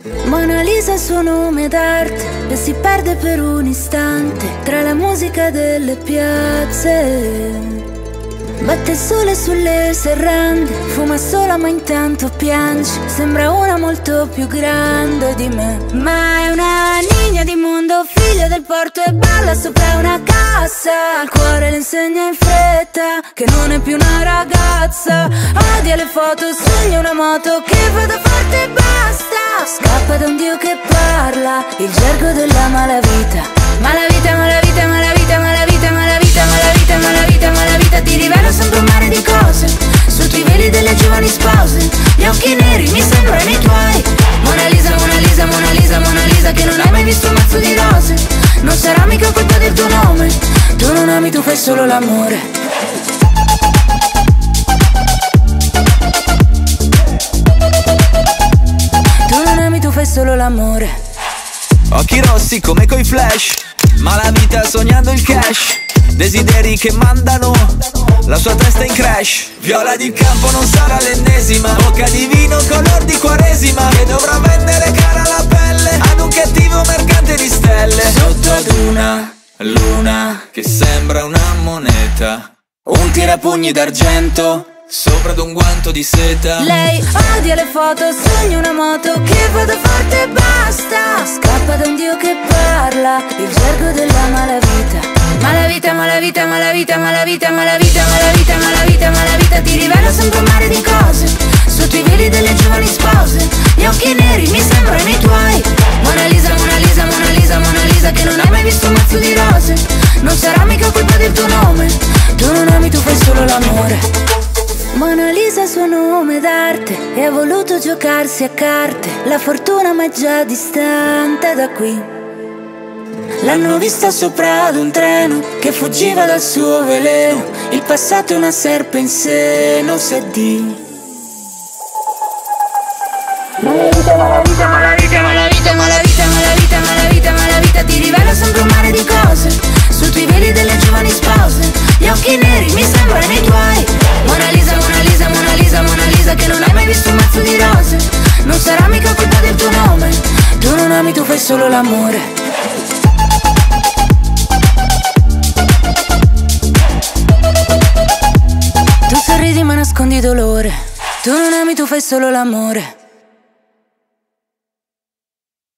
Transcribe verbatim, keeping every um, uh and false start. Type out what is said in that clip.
Mona Lisa è il suo nome d'arte e si perde per un istante tra la musica delle piazze. Batte il sole sulle serrande, fuma sola ma intanto piange. Sembra una molto più grande di me, ma è una niña di mondo, figlia del porto e balla sopra una cassa. Il cuore le insegna in fretta che non è più una ragazza. Odia le foto, sogna una moto che vada forte e basta. Scappa da un dio che parla il gergo della malavita. Malavita, malavita, malavita, malavita, malavita, malavita, malavita, malavita. Ti rivelo sempre un mare di cose sotto i veli delle giovani spose. Gli occhi neri mi sembrano i tuoi. Mona Lisa, Mona Lisa, Mona Lisa, Mona Lisa, che non hai mai visto un mazzo di rose. Non sarà mica colpa del tuo nome. Tu non ami, tu fai solo l'amore. Tu non ami, tu fai solo l'amore. Occhi rossi come coi flash, ma la vita sognando il cash. Desideri che mandano la sua testa in crash. Viola di campo non sarà l'ennesima, bocca di vino color di quaresima, che dovrà vendere cara la pelle ad un cattivo mercante di stelle. Sotto ad una luna che sembra una moneta, un tirapugni d'argento sopra ad un guanto di seta. Lei odia le foto, sogna una moto che vada forte e basta. Scappa da un dio che parla il gergo della malavita. Malavita, malavita, malavita, malavita, malavita, malavita, malavita, malavita. Ti rivelo sempre un mare di cose sotto i veli delle giovani spose. Gli occhi neri mi sembrano i tuoi. Mona Lisa, Mona Lisa, Mona Lisa, Mona Lisa, che non hai mai visto un mazzo di rose. Non sarà mica colpa del tuo nome. Tu non ami, tu fai solo l'amore. Mona Lisa è il suo nome d'arte e ha voluto giocarsi a carte. La fortuna ma è già distante da qui. L'hanno vista sopra ad un treno che fuggiva dal suo veleno. Il passato è una serpe in seno, se di Malavita, malavita, malavita, malavita, malavita, malavita, malavita, malavita. Ti rivelo sempre un mare di cose sotto i veli delle giovani spose. Gli occhi neri mi sembrano i tuoi. Mona Lisa, Mona Lisa, Mona Lisa, Mona Lisa, che non hai mai visto un mazzo di rose. Non sarà mica colpa del tuo nome. Tu non ami, tu fai solo l'amore. Tu sorridi ma nascondi dolore. Tu non ami, tu fai solo l'amore.